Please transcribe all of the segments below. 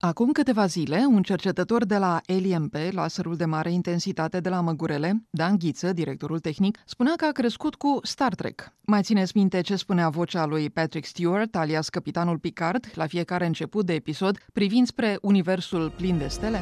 Acum câteva zile, un cercetător de la LMP, laserul de mare intensitate de la Măgurele, Dan Ghiță, directorul tehnic, spunea că a crescut cu Star Trek. Mai țineți minte ce spunea vocea lui Patrick Stewart, alias Capitanul Picard, la fiecare început de episod, privind spre universul plin de stele?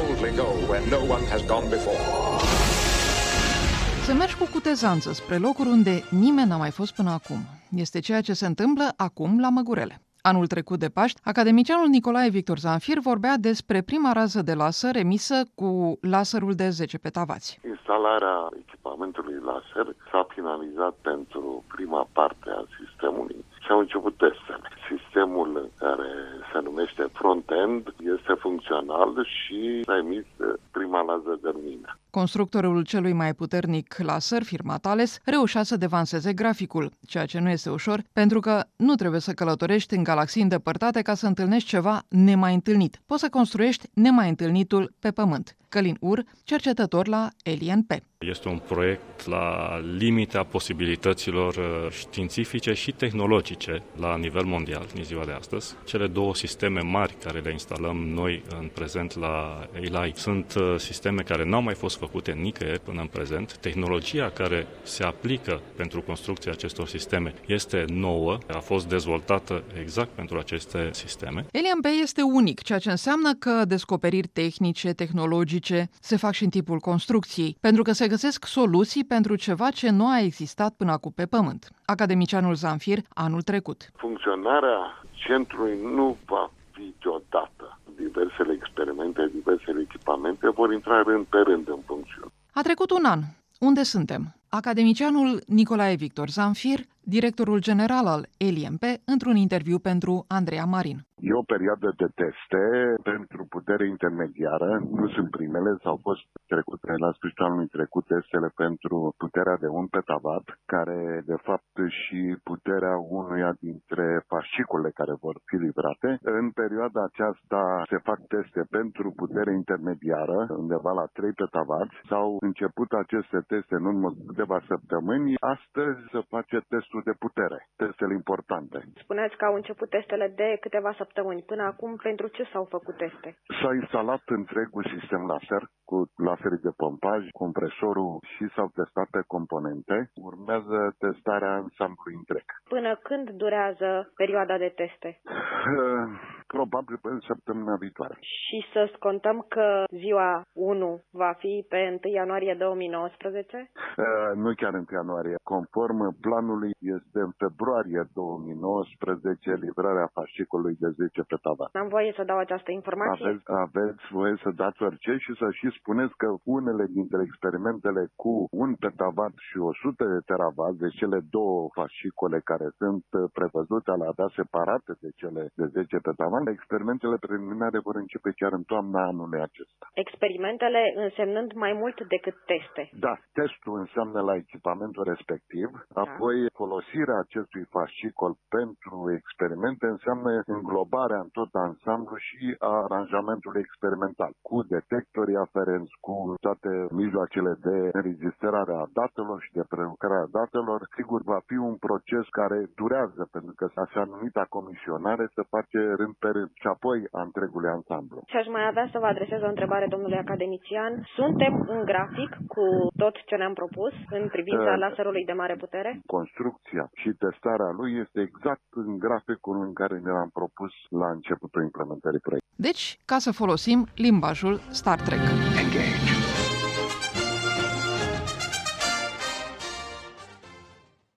Să mergi cu cutezanță spre locuri unde nimeni n-a mai fost până acum. Este ceea ce se întâmplă acum la Măgurele. Anul trecut de Paști, academicianul Nicolae Victor Zanfir vorbea despre prima rază de laser emisă cu laserul de 10 petavați. Instalarea echipamentului laser s-a finalizat pentru prima parte a sistemului și au început testele. Sistemul care se numește front-end este funcțional și a emis prima rază de lumină. Constructorul celui mai puternic laser, firma Thales, reușea să devanseze graficul, ceea ce nu este ușor, pentru că nu trebuie să călătorești în galaxii îndepărtate ca să întâlnești ceva nemai întâlnit. Poți să construiești nemai întâlnitul pe Pământ. Călin Ur, cercetător la LNP. Este un proiect la limita posibilităților științifice și tehnologice la nivel mondial în ziua de astăzi. Cele două sisteme mari care le instalăm noi în prezent la ELI sunt sisteme care n-au mai fost făcute nicăieri până în prezent. Tehnologia care se aplică pentru construcția acestor sisteme este nouă, a fost dezvoltată exact pentru aceste sisteme. LNP este unic, ceea ce înseamnă că descoperiri tehnice, tehnologice se fac și în timpul construcției, pentru că se găsesc soluții pentru ceva ce nu a existat până acum pe Pământ. Academicianul Zanfir, anul trecut. Funcționarea centrului nu va fi deodată. Diversele experimente, diversele echipamente vor intra rând pe rând în funcțiune. A trecut un an. Unde suntem? Academicianul Nicolae Victor Zanfir, directorul general al LNP, într-un interviu pentru Andreea Marin. E o perioadă de teste pentru putere intermediară. Nu sunt primele, s-au fost trecute la sfârșitul anului trecut testele pentru puterea de 1 petawatt, care de fapt și puterea unuia dintre fascicule care vor fi livrate. În perioada aceasta se fac teste pentru putere intermediară, undeva la 3 petawatt. S-au început aceste teste în urmă câteva săptămâni. Astăzi se face testul de putere, testele importante. Spuneați că au început testele de câteva săptămâni. Până acum, pentru ce s-au făcut teste? S-a instalat întregul sistem laser cu laserii de pompaj, compresorul și s-au testat pe componente. Urmează testarea ansamblului întreg. Până când durează perioada de teste? Probabil până săptămâna viitoare. Și să scontăm că ziua 1 va fi pe 1 ianuarie 2019? Nu chiar în ianuarie. Conform planului, este în februarie 2019 livrarea fascicolului de 10 petawatt. Am voie să dau această informație? Aveți voie să dați orice și să și spuneți că unele dintre experimentele cu 1 petawatt și 100 de terawatt, deci cele două fascicole care sunt prevăzute a le avea separate de cele de 10 petawatt, experimentele preliminare vor începe chiar în toamna anului acesta. Experimentele însemnând mai mult decât teste? Da, testul înseamnă la echipamentul respectiv, apoi folosirea acestui fascicol pentru experimente înseamnă înglobarea în tot ansamblu și a aranjamentului experimental, cu detectorii aferenți, cu toate mijloacele de înregistrare a datelor și de prelucrare a datelor. Sigur, va fi un proces care durează, pentru că așa numita comisionare se face rând pe rând și apoi a întregului ansamblu. Și aș mai avea să vă adresez o întrebare, domnului academician. Suntem în grafic cu tot ce ne-am propus în privința laserului de mare putere? Construcția și testarea lui este exact în graficul în care ne-am propus la începutul implementării proiectului. Deci, ca să folosim limbajul Star Trek.